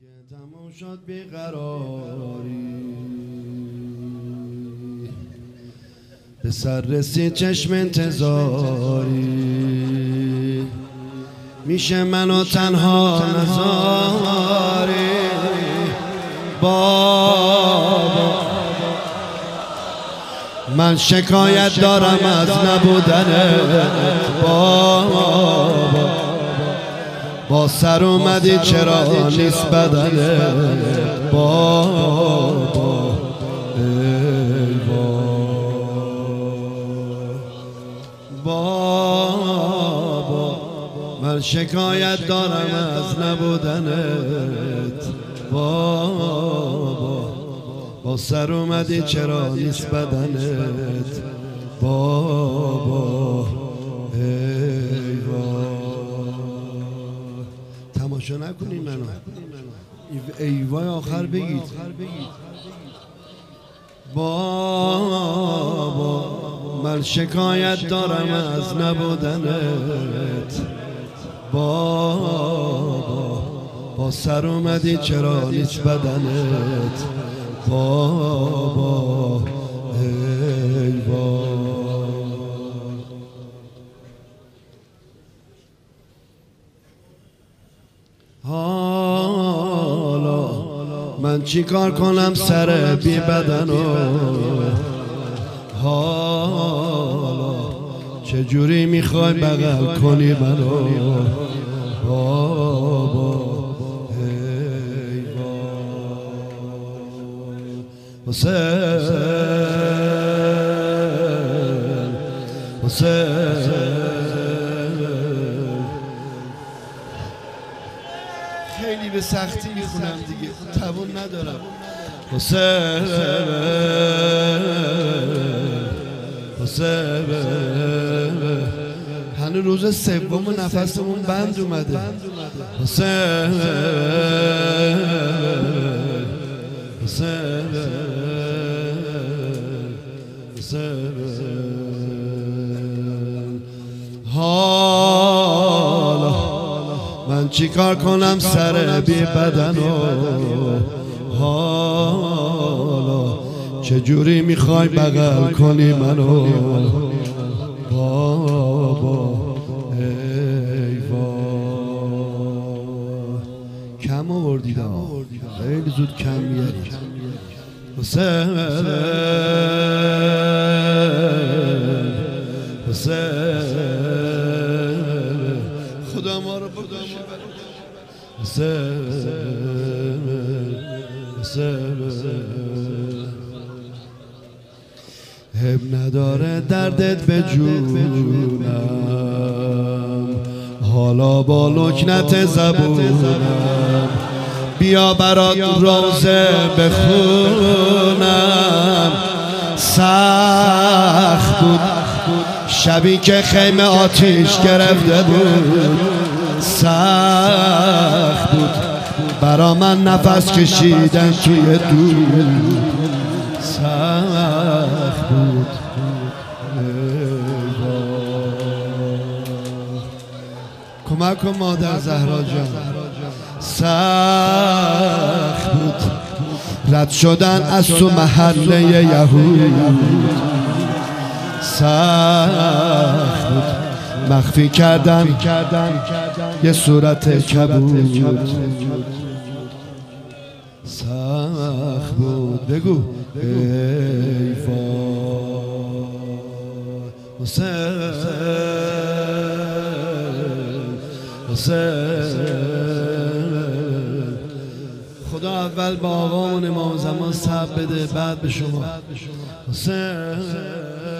تمام شد بیقراری، به سر رسید چشم انتظاری، میشه منو تنها نذاری بابا. من شکایت دارم از نبودنت بابا، با سر اومدی چرا نیست بدنت بابا. ای بابا، من شکایت دارم از نبودنت بابا، با سر اومدی چرا نیست بدنت بابا. ای تماشا نکنین منو، ای وای آخر بگید بابا. من شکایت دارم از نبودنت بابا، با سر اومدی چرا نیست بدنت بابا. ای بابا، حالا من چی کار کنم سر بی بدنو، حالا چجوری میخوای بغل کنی منو بابا. ای حسین خیلی به سختی میخونم دیگه، توان ندارم. حسین هنوز روز سوم و نفسمون بند اومده. حسین حالا من چی کار کنم سر بی بدنو، حالا چجوری میخوای بغل کنی منو بابا. ای وای، کم آوردید خیلی زود کم میارید. حسین خدا ما رو بکشه. حب نداره دردت به جونم، حالا با لکنت زبونم بیا برات روزه بخونم. سخت بود شبی که خیمه آتیش گرفته بود، سخت بود برا من نفس کشیدن توی دور، سخت بود. کمک کن مادر زهرا جان. سخت بود رد شدن از تو محله یهود، سخت بود مخفی کردن یه صورت کبود، سخت بود. بگو ای وای. حسین خدا اول با آقامون امام زمان صبر بده بعد به شما. حسین